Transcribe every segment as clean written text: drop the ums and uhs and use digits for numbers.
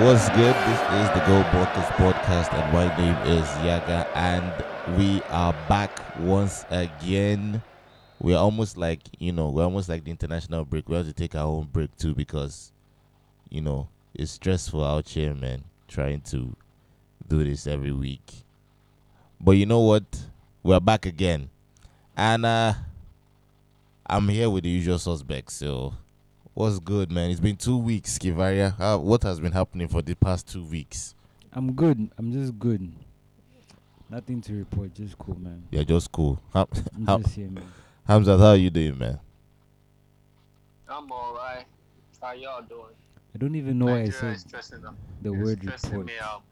What's good? This is the Go Buckets podcast, and my name is Yaga, and we are back once again. We're almost like the international break. We have to take our own break too because it's stressful out here, man. Trying to do this every week, but you know what? We're back again, and I'm here with the usual suspects. So, what's good, man? It's been 2 weeks, Kivaria. What has been happening for the past 2 weeks? I'm good. I'm just good. Nothing to report. Just cool, man. Yeah, just cool. I'm just here, man. Hamzat, how are you doing, man? I'm alright. How y'all doing? I don't even know why I Nigeria said is stressing up. the It's word stressing report. me out.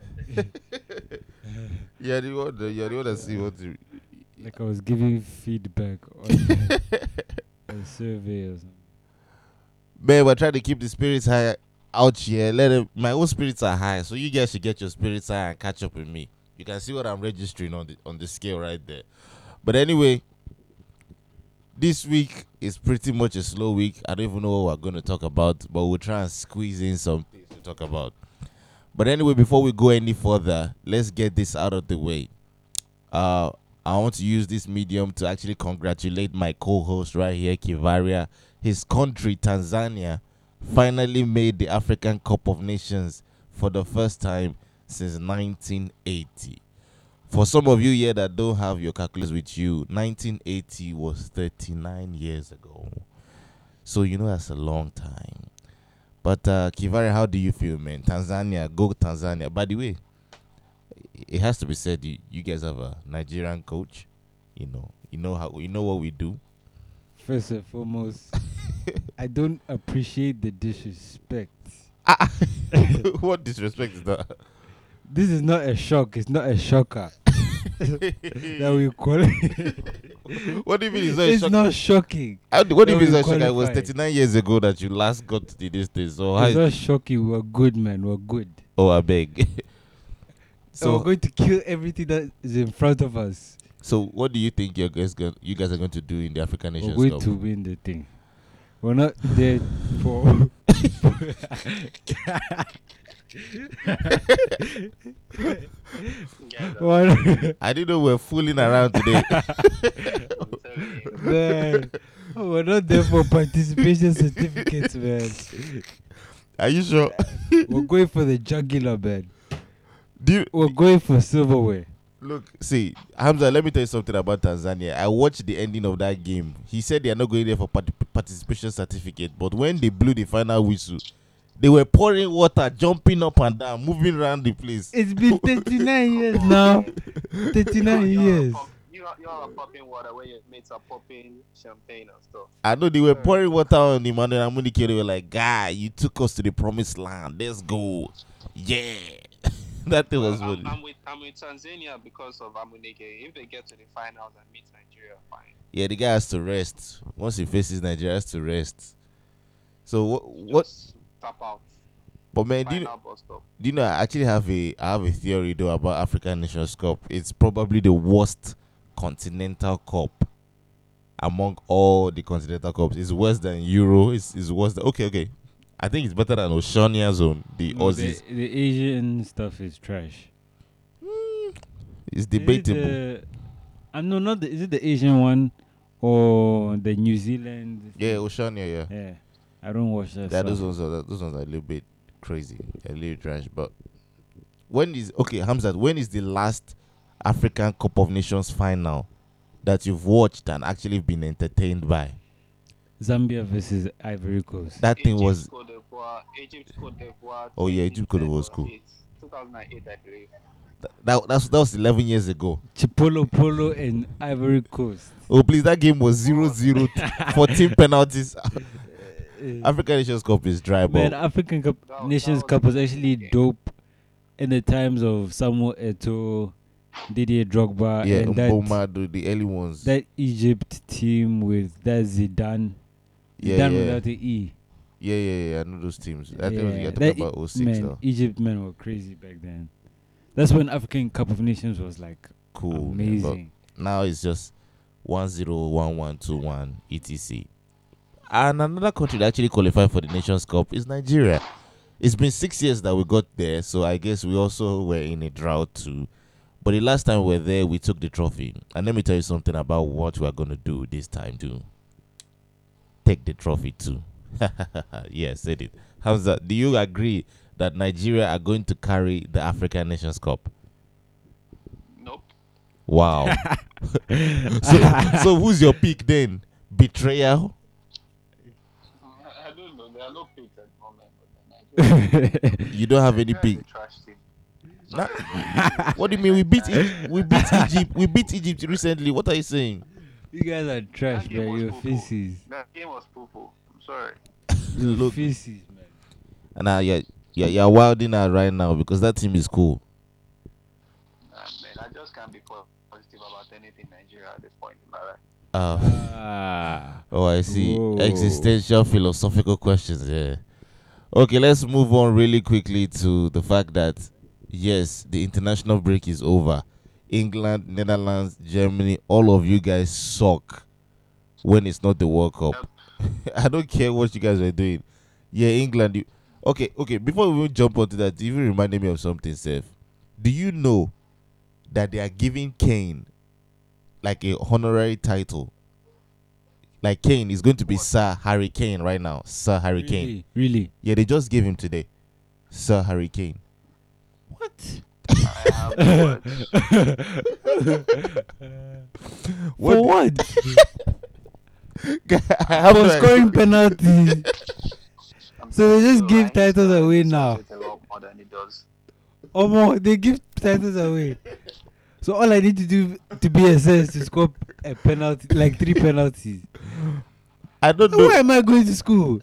Yeah, the one that see what you. Like I was giving feedback on a survey or something. Man, we're trying to keep the spirits high out here. My own spirits are high, so you guys should get your spirits high and catch up with me. You can see what I'm registering on the scale right there. But anyway, this week is pretty much a slow week. I don't even know what we're going to talk about, but we'll try and squeeze in some things to talk about. But anyway, before we go any further, let's get this out of the way. I want to use this medium to actually congratulate my co-host right here, Kivaria. His country, Tanzania, finally made the African Cup of Nations for the first time since 1980. For some of you here that don't have your calculus with you, 1980 was 39 years ago. So that's a long time. But Kivaria, how do you feel, man? Tanzania, go Tanzania. By the way, it has to be said, you guys have a Nigerian coach. You know what we do. First and foremost, I don't appreciate the disrespect. What disrespect is that? This is not a shock. It's not a shocker. That we call it. What do you mean it's not a It's shock? not shocking. What do you mean it's we not a shock? It was qualify. 39 years ago that you last got to this day. So It's how? not shocking. We're good, man. We're good. Oh, I beg. So we're So going to kill everything that is in front of us. so what do you think you guys are going to do in the African We're Nations going Cup? to win the thing. We're not there for. Yeah, We're I didn't know we're fooling around today. man, we're not there for participation certificates, man. Are you sure? We're going for the jugular, man. Do We're going for silverware. Look, see, Hamza, let me tell you something about Tanzania. I watched the ending of that game. He said they are not going there for participation certificate, but when they blew the final whistle, they were pouring water, jumping up and down, moving around the place. It's been 39 years now. 39 years. You are popping water when your mates are popping champagne and stuff. I know they were pouring water on Emmanuel Amunike. They were like, "Guy, you took us to the promised land. Let's go." Yeah. That thing was funny. I'm with Tanzania because of Amunike. If they get to the finals and meet Nigeria, fine. Yeah, the guy has to rest. Once he faces Nigeria, he has to rest. So what? Just tap out. But man, Final bus stop. do you know? I actually have a theory though about African Nations Cup. It's probably the worst continental cup among all the continental cups. It's worse than Euro. It's worse than okay. I think it's better than Oceania Zone, the No, Aussies. the Asian stuff is trash. It's debatable. Is it the Asian one or the New Zealand? Yeah, Oceania. Yeah. Yeah. I don't watch that. Yeah, stuff. those ones are a little bit crazy, a little trash. But Hamzat, when is the last African Cup of Nations final that you've watched and actually been entertained by? Zambia versus Ivory Coast. That thing was Egypt, Cote d'Ivoire. Oh, yeah, Egypt, Cote d'Ivoire was cool. 2008, I believe. that was 11 years ago. Chipolo Polo and Ivory Coast. Oh please, that game was 0-0, 14 penalties. African Nations Cup is dry, Man, but African Cup, That was- Nations that was Cup was a actually game. dope in the times of Samuel Eto'o, Didier Drogba, yeah, and Mboma, the early ones. that Egypt team with that Zidane. Yeah, Zidane yeah. without the E. Yeah, I know those teams. I think Yeah, you're that talking about 06 man, though. Egypt men were crazy back then. That's when African Cup of Nations was like Cool, man, but amazing. now it's just 1-0, 1-1, 2-1, etc. And another country that actually qualified for the Nations Cup is Nigeria. It's been 6 years that we got there, so I guess we also were in a drought too. But the last time we were there, we took the trophy. And let me tell you something about what we are going to do this time too. Take the trophy too. Yeah, said it. How's that? Do you agree that Nigeria are going to carry the African Nations Cup? Nope. Wow. So who's your pick then? Betrayal? I don't know. There are no picks at the moment. But Nigeria, You don't have any Nigeria is pick. a trash team. Nah. Sorry. What do you mean? We beat Egypt. We beat Egypt recently. What are you saying? You guys are trash, That game man. was Your poo-poo. faces. That game was poo-poo. I'm sorry. Your Look, faces, man. and now you're wilding out right now because that team is cool. Man, I just can't be positive about anything Nigeria at this point in my life. Oh, I see. Whoa. Existential philosophical questions. Yeah. Okay, let's move on really quickly to the fact that yes, the international break is over. England, Netherlands, Germany, all of you guys suck when it's not the World Cup. I don't care what you guys were doing. Yeah, England. Okay. Before we even jump onto that, it even reminded me of something, Seth. Do you know that they are giving Kane like a honorary title? Like Kane is going to be What? Sir Harry Kane right now. Sir Harry Kane. Really? Yeah, they just gave him today. Sir Harry Kane. What? I have no words. For what? I have For no scoring idea. penalties. I'm So they telling just you, give I used to titles like away this now. subject a lot more than it does. Omo, they give titles away. So all I need to do to be assessed is to score a penalty, like 3 penalties. I don't Why know. am I going to school?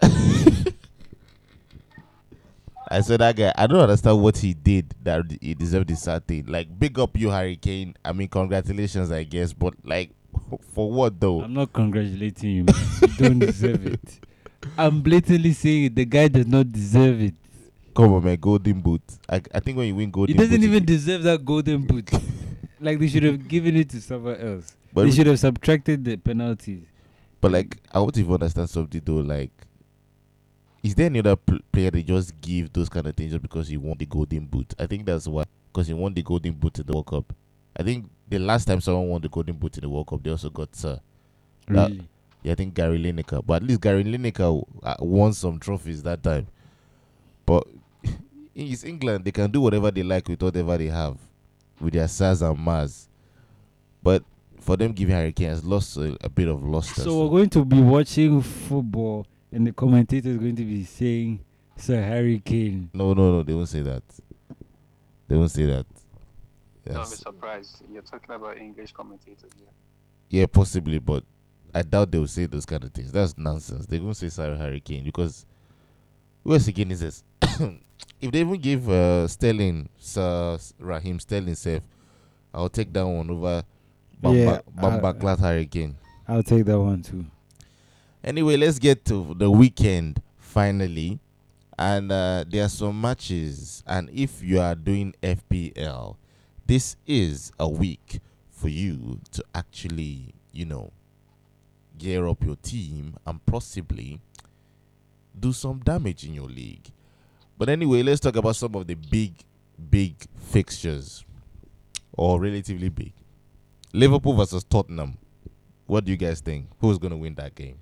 I said that guy. I don't understand what he did that he deserved this thing. Like, big up you, Harry Kane. I mean, congratulations, I guess. But like, for what though? I'm not congratulating you, man. You don't deserve it. I'm blatantly saying it. The guy does not deserve it. Come on, man. Golden boot. I think when you win He golden doesn't boot, even deserve that golden boot. Like they should have given it to someone else. But They should have subtracted the penalties. But like, I want to even understand something though. Like, is there any other player they just give those kind of things just because he won the golden boot? I think that's why, because he won the golden boot in the World Cup. I think the last time someone won the golden boot in the World Cup, they also got That- Really? yeah, I think Gary Lineker. But at least Gary Lineker won some trophies that time. But it's England. They can do whatever they like with whatever they have, with their Sars and Mars. But for them giving Harry Kane has lost a bit of luster. So we're going to be watching football, and the commentator is going to be saying Sir Harry Kane. No, they won't say that. They won't say that. Don't be Yes. surprised. You're talking about English commentators here. Yeah, possibly, but I doubt they will say those kind of things. That's nonsense. They won't say Sir Harry Kane because who else again is this? If they even give Sterling, Sir Raheem Sterling safe, I'll take that one over Bamba Class Harry Kane. I'll take that one too. Anyway, let's get to the weekend finally. And there are some matches. And if you are doing FPL, this is a week for you to actually, gear up your team and possibly do some damage in your league. But anyway, let's talk about some of the big fixtures, or relatively big. Liverpool versus Tottenham. What do you guys think? Who's going to win that game?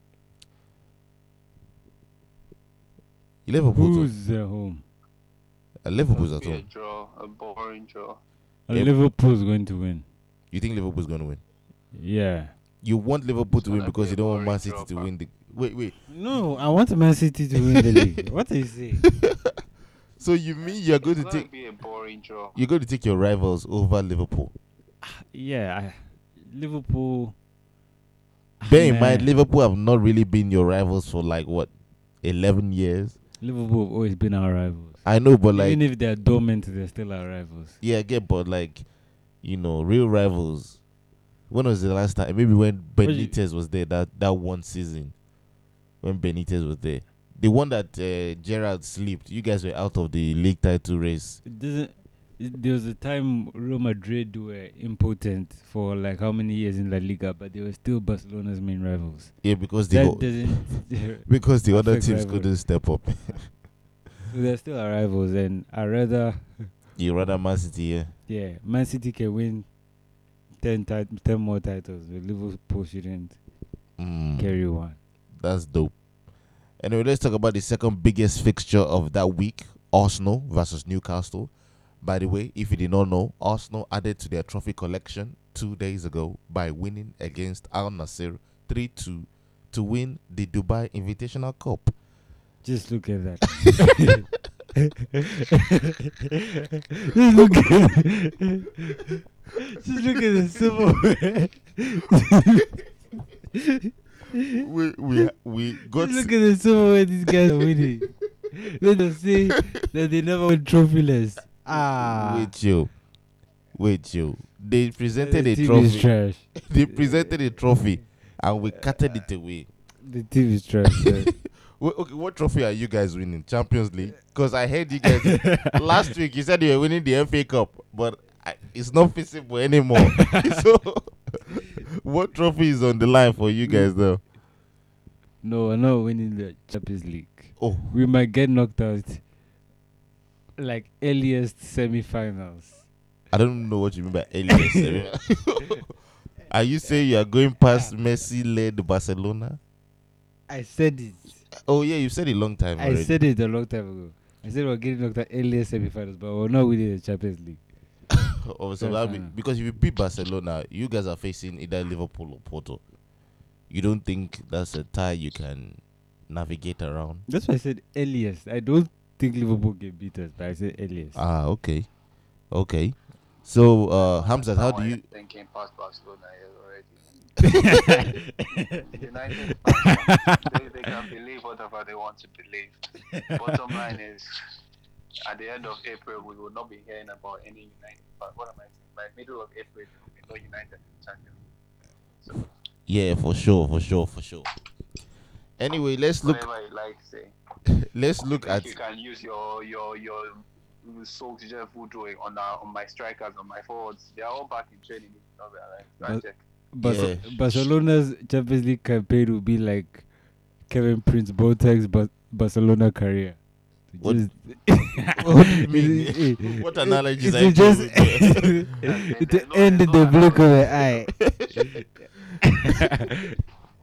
Liverpool. Who's at home? Liverpool's at Be a home. draw, a boring draw. Yep. Liverpool's going to win. You think Liverpool's going to win? Yeah. You want Liverpool to win gonna because be you a don't want boring Man City draw, to fam. win the. Wait. No, I want Man City to win the league. What are you saying? So you mean you're going It's to gonna take be a boring draw. you're going to take your rivals over Liverpool? Yeah, Liverpool. Bear in Nah. mind, Liverpool have not really been your rivals for like what, 11 years. Liverpool have always been our rivals. I know, but like, Even if they're dormant, they're still our rivals. yeah, I get, but like, real rivals. When was the last time? Maybe when Benitez was there. That one season, when Benitez was there, the one that Gerrard slipped. You guys were out of the league title race. It doesn't. There was a time Real Madrid were impotent for like how many years in La Liga, but they were still Barcelona's main rivals. Yeah, because That doesn't. because the other affect teams rivalry. couldn't step up. They're still our rivals, and I rather, You rather Man City, yeah? yeah, Man City can win 10 more titles. But Liverpool shouldn't carry one. That's dope. Anyway, let's talk about the second biggest fixture of that week: Arsenal versus Newcastle. By the way, if you did not know, Arsenal added to their trophy collection 2 days ago by winning against Al Nassr 3-2 to win the Dubai Invitational Cup. Just look at that. Just look at Just look at the silverware. We got Just look at the silverware these guys are winning. Let us say that they never went trophyless. Wait you. They presented The a team is trophy. trash. They presented a trophy and we cutted it away. The team is trash. Man. Okay, what trophy are you guys winning? Champions League? Because I heard you guys last week. You said you were winning the FA Cup, but it's not feasible anymore. So, what trophy is on the line for you guys, though? No, we're not winning the Champions League. Oh, We might get knocked out like earliest semi-finals. I don't know what you mean by alias. Are you saying you are going past Messi-led Barcelona? I said it. Oh yeah, you said it a long time I already. said it a long time ago. I said we're getting knocked out earliest semi-finals, but we're not winning the Champions League. Oh, so that because if you beat Barcelona, you guys are facing either Liverpool or Porto. You don't think that's a tie you can navigate around? That's why I said earliest. I don't think Liverpool can beat us, but I said earliest. Ah, okay. So, Hamzat, how Now do I you? am thinking past Barcelona already. United fans, they can believe whatever they want to believe. Bottom line is, at the end of April, we will not be hearing about any United. But what am I saying? By middle of April, there will be no United champion. So Yeah, for sure. Anyway, let's look. whatever you like, say. Let's look at. You can use your Soaks Jeff Voodoo on my strikers, on my forwards. They are all back in training. Go and check. Yeah. Barcelona's Champions League campaign will be like Kevin Prince Boateng's Barcelona career. What- Just- What do you mean? What analogies are you It just giving it There's no- end in there's the no blink of analogy. the eye.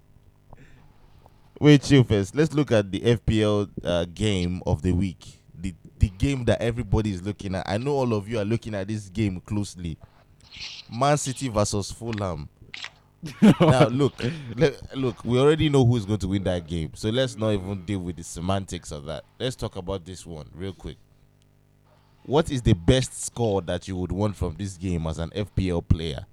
Wait, chill first. Let's look at the FPL game of the week. The game that everybody is looking at. I know all of you are looking at this game closely. Man City versus Fulham. Now look, we already know who's going to win that game. So let's not even deal with the semantics of that. Let's talk about this one real quick. What is the best score that you would want from this game as an FPL player?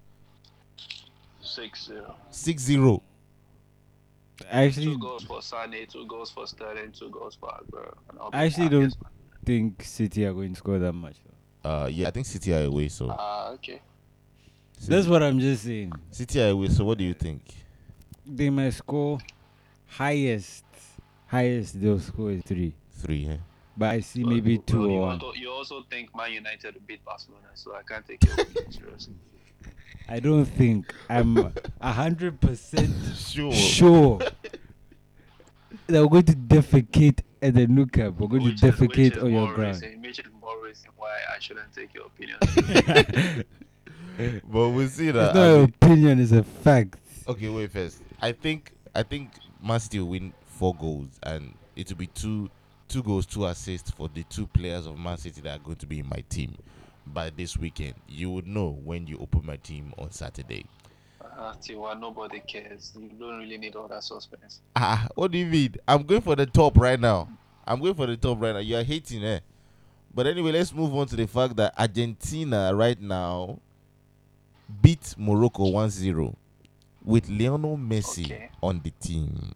6-0. 6-0. Actually, 2 goals for Sane, 2 goals for Sterling, 2 goals for Aguero. And I'll be I actually happy don't as well. think City are going to score that much. Yeah, I think City are away. So Okay. That's what I'm just saying. City are away. So what do you think? They might score highest they'll score is 3. 3. Yeah. But I see maybe 2 Well, or 1. you also think Man United will beat Barcelona, so I can't take your opinion seriously. I don't think I'm 100% Sure. sure that we're going to defecate at the Nou Camp. We're going to defecate on your ground. Which is more reason why I shouldn't take your opinion. But we'll see that. It's not an opinion, it's a fact. Okay, wait first. I think Man City will win 4 goals, and it will be two goals, 2 assists for the 2 players of Man City that are going to be in my team by this weekend. You would know when you open my team on Saturday. Tiwa, nobody cares. You don't really need all that suspense. What do you mean? I'm going for the top right now. You are hating, eh? But anyway, let's move on to the fact that Argentina right now beat Morocco 1-0 with Lionel Messi on the team.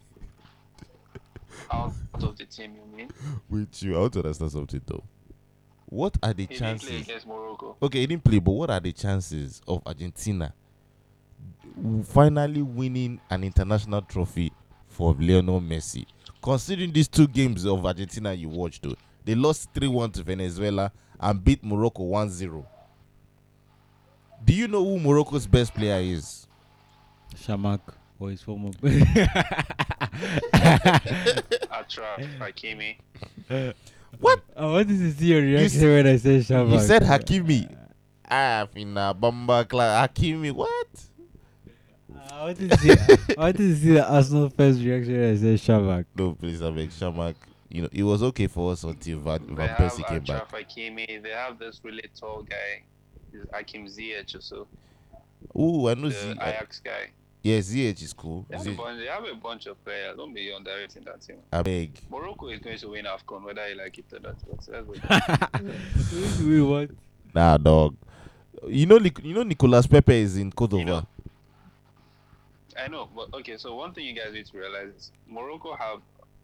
Out of the team, you mean? With you, I want to understand something though. What are the He didn't play chances? against Morocco. Okay, he didn't play, but what are the chances of Argentina finally winning an international trophy for Lionel Messi? Considering these 2 games of Argentina you watched, though, they lost 3-1 to Venezuela and beat Morocco 1-0. Do you know who Morocco's best player is? Shamak or his former. Atraf, Hakimi. What? I wanted to see your reaction s- when I said Shabak. You said Hakimi. Finna Bamba Hakimi. What? I wanted to see. I wanted to see the Arsenal fans' reaction when I said Shabak. No, please, I beg Shamak. It was okay for us until They Van have Persie came back. Achraf Hakimi. They have this really tall guy, this Hakim Ziyech or so, Ooh, I know the Ajax guy. yeah, ZH is cool. They have a bunch of players. Don't be underrating that team. I beg. Morocco is going to win AFCON, whether you like it or not. Let's wait. We what? Nah, dog. You know Nicolas Pepe is in Cote d'Ivoire. You know, I know, but okay. So one thing you guys need to realize is Morocco have,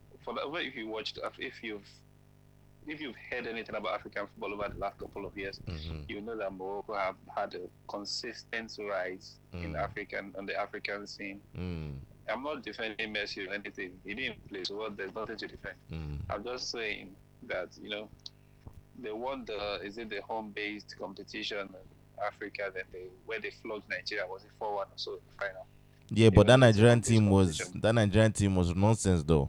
if you've heard anything about African football over the last couple of years, you know that Morocco have had a consistent rise on the African scene. I'm not defending Messi or anything. He didn't play, so there's nothing to defend. I'm just saying that they won the home-based competition in Africa, where they flogged Nigeria. Was it 4-1 or so in the final? Yeah, but that Nigerian team was nonsense though.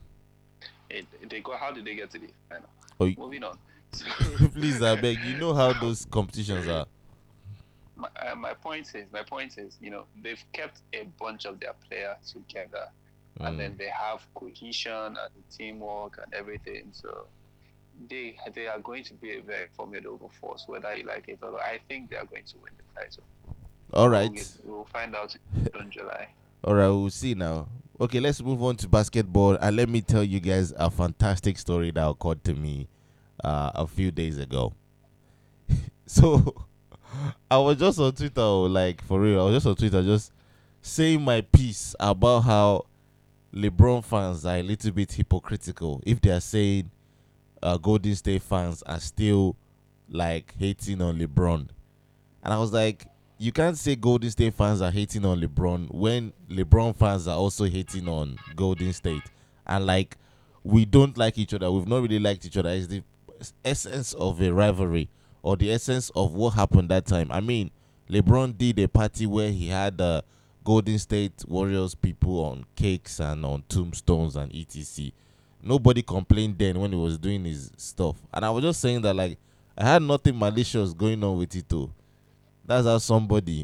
How did they get to the final? Moving on. Please, I beg. You know how those competitions are. My point is, they've kept a bunch of their players together, and then they have cohesion and teamwork and everything. So they are going to be a very formidable force, whether you like it or not. I think they are going to win the title. All right. We'll find out in July. All right, we'll see now. Okay, let's move on to basketball, and let me tell you guys a fantastic story that occurred to me a few days ago. So I was just on Twitter, like for real. I was just on Twitter, just saying my piece about how LeBron fans are a little bit hypocritical if they are saying Golden State fans are still like hating on LeBron. And I was like, you can't say Golden State fans are hating on LeBron when LeBron fans are also hating on Golden State. And like, we don't like each other. We've not really liked each other. It's the essence of a rivalry, or the essence of what happened that time. I mean, LeBron did a party where he had Golden State Warriors people on cakes and on tombstones and etc. Nobody complained then when he was doing his stuff. And I was just saying that, like, I had nothing malicious going on with it too. That's how somebody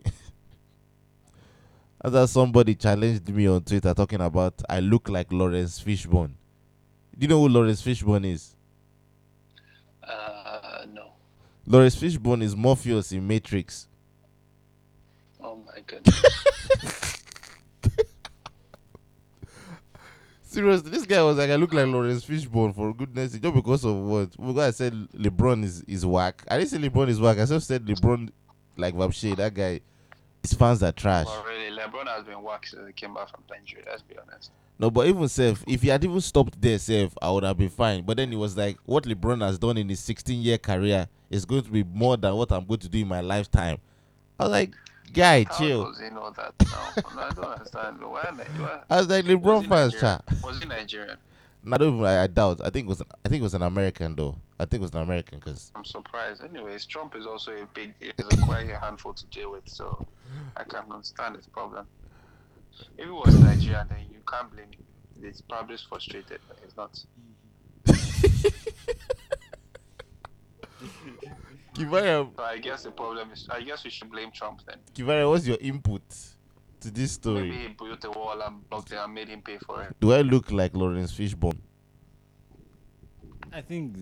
challenged me on Twitter talking about I look like Lawrence Fishburne. Do you know who Lawrence Fishburne is? No. Lawrence Fishburne is Morpheus in Matrix. Oh my goodness. Seriously, this guy was like, I look like Lawrence Fishburne, for goodness sake, just because of what? Because I said LeBron is whack. I didn't say LeBron is whack. I just said LeBron, like Vapshe, that guy, his fans are trash. Well, really, LeBron has been whacked since he came back from injury, let's be honest. No, but even if he had even stopped there, I would have been fine. But then it was like, what LeBron has done in his 16-year career is going to be more than what I'm going to do in my lifetime. I was like, guy, chill. How does he know that now? I don't understand. Why? I was like, LeBron fans, chat. Was he Nigerian? I doubt. I think it was an American though. I think it was an American because I'm surprised. Anyways, Trump is also is quite a handful to deal with, so I can understand his problem. If it was Nigerian, then you can't blame him. He's probably frustrated, but he's not. Kivara, So I guess the problem is, I guess we should blame Trump then. Kivara, what's your input to this story? Maybe he built a wall and blocked it and made him pay for it. Do I look like Lawrence Fishburne? I think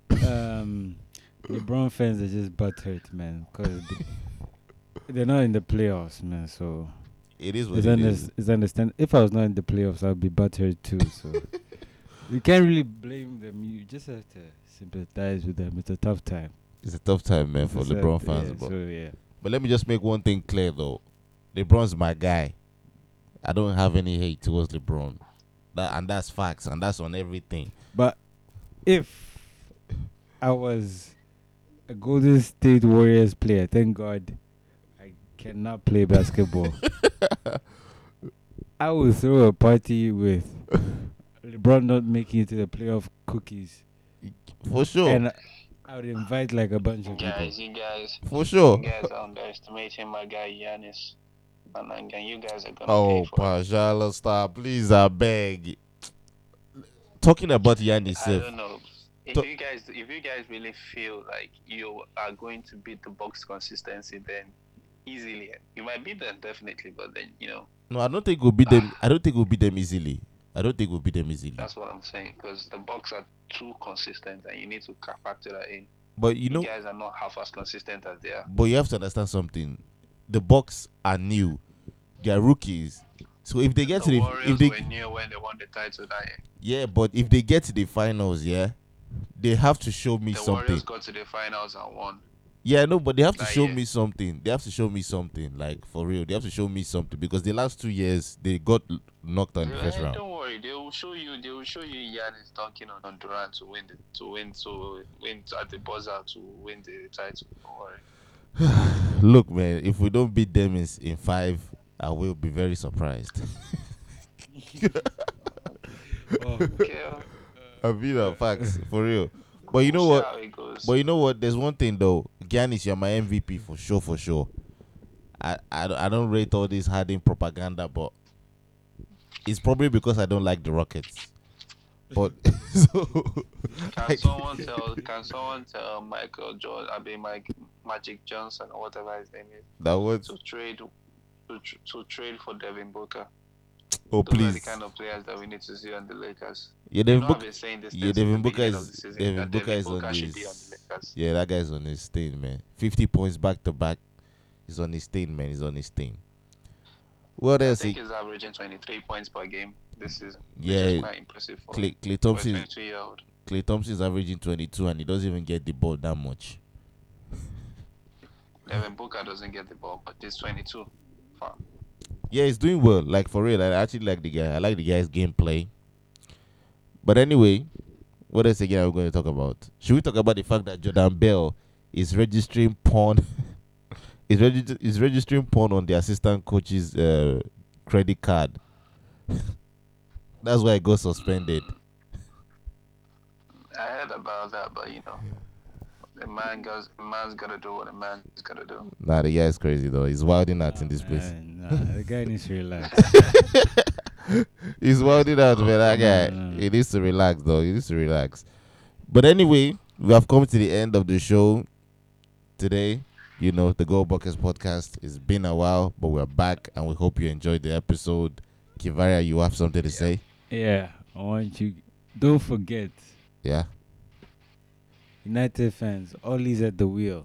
LeBron fans are just butthurt, man, because they're not in the playoffs, man. So it is what it is. It's understand. If I was not in the playoffs, I'd be butthurt too. So you can't really blame them. You just have to sympathize with them. It's a tough time. It's a tough time, man, for LeBron fans. Yeah, so yeah. But let me just make one thing clear, though. LeBron's my guy. I don't have any hate towards LeBron. And that's facts, and that's on everything. But if I was a Golden State Warriors player, thank God I cannot play basketball. I would throw a party with LeBron not making it to the playoff cookies. For sure. And I would invite like a bunch of people. You guys. For sure. You guys are underestimating my guy Giannis. And you guys are going to Oh, pay for it. Pajala star, please, I beg. Talking about Giannis, I don't know. If you guys really feel like you are going to beat the Bucks consistency, then easily you might beat them definitely, but then No, I don't think we'll beat them. I don't think we'll beat them easily. I don't think we'll beat them easily. that's what I'm saying, because the Bucks are too consistent, and you need to factor that in. But You guys are not half as consistent as they are. but you have to understand something. The Bucks are new. They are rookies. So if they get The to Warriors if they were new when they won the title that year. yeah, but if they get to the finals, yeah, they have to show me The something. Warriors got to the finals and won. Yeah, no, but they have to That show year. me something. They have to show me something, like for real. They have to show me something because the last 2 years they got knocked out in the first round. Don't worry, they will show you. They will show you Giannis dunking on Durant to win at the buzzer to win the title. Don't worry. Look, man, if we don't beat them in 5, I will be very surprised. Oh, Okay, I mean, facts for real. But you know we'll see what? how it goes. But you know what? There's one thing though. Giannis, you're my MVP for sure, for sure. I don't rate all this Harden propaganda, but it's probably because I don't like the Rockets. But so Can someone tell Michael Jordan? I mean, Magic Johnson or whatever his name is that was to trade for Devin Booker. oh Those are the please. kind of players that we need to see on the Lakers. Yeah, Devin I've Booker. been saying this. Yeah, since Devin the Booker beginning is of the season, Devin that Booker is on Booker should be on his. the Lakers. Yeah, that guy's on his thing, man. 50 points back to back. He's on his thing, man. He's on his thing. What I else? think he's averaging 23 points per game this season. Which Yeah, is quite impressive for Clay a Thompson. 22-year-old. Clay Thompson is averaging 22, and he doesn't even get the ball that much. Devin Booker doesn't get the ball, but he's 22. Fine. Yeah, he's doing well. Like for real, I actually like the guy. I like the guy's gameplay. But anyway, what else again are we going to talk about? Should we talk about the fact that Jordan Bell is registering porn? is registering porn on the assistant coach's credit card. That's why it got suspended. I heard about that, but the man's got to do what a man's got to do. Nah, the guy is crazy though. He's wilding out in this place. Nah, the guy needs to relax. He's wilding out, man. That guy. No. He needs to relax though. He needs to relax. But anyway, we have come to the end of the show today. The Go Buckets podcast. It's been a while, but we're back and we hope you enjoyed the episode. Kivaria, you have something to say? Yeah, I want you. Don't forget, Yeah? United fans, Ollie's at the wheel.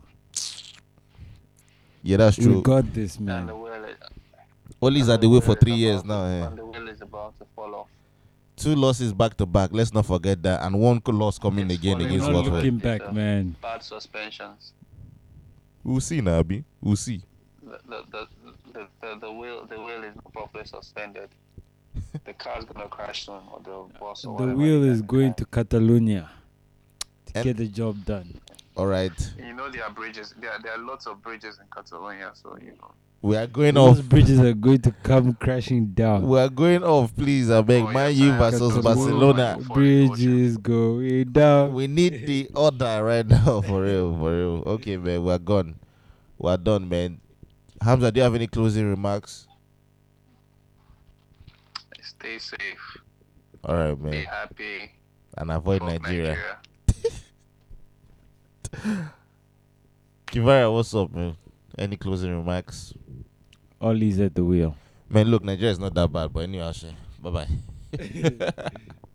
Yeah, that's We true. got this, And the man. wheel is, Ollie's at the wheel for 3 years now. and the wheel is about to fall off. 2 losses back to back. Let's not forget that. And 1 loss coming It's again falling We're against not off. Watford. looking back, man. Bad suspensions. We'll see, Nabi. We'll see. The wheel is not properly suspended. The car's gonna crash soon, or the bus. Or The whatever wheel it is going to Catalonia to And- get the job done. All right. There are bridges. There are lots of bridges in Catalonia, so We are going Those off. bridges are going to come crashing down. We are going off, please. I beg. Oh, Man yes, U I versus have to Barcelona. go. Bridges going down. We need the order right now, for real, for real. Okay, man, we're gone. We're done, man. Hamza, do you have any closing remarks? stay safe, All right, be man. happy. And avoid Fuck Nigeria. Kivara, what's up, man? Any closing remarks? Ollie's at the wheel. Man, look, Nigeria is not that bad, but anyway, bye bye.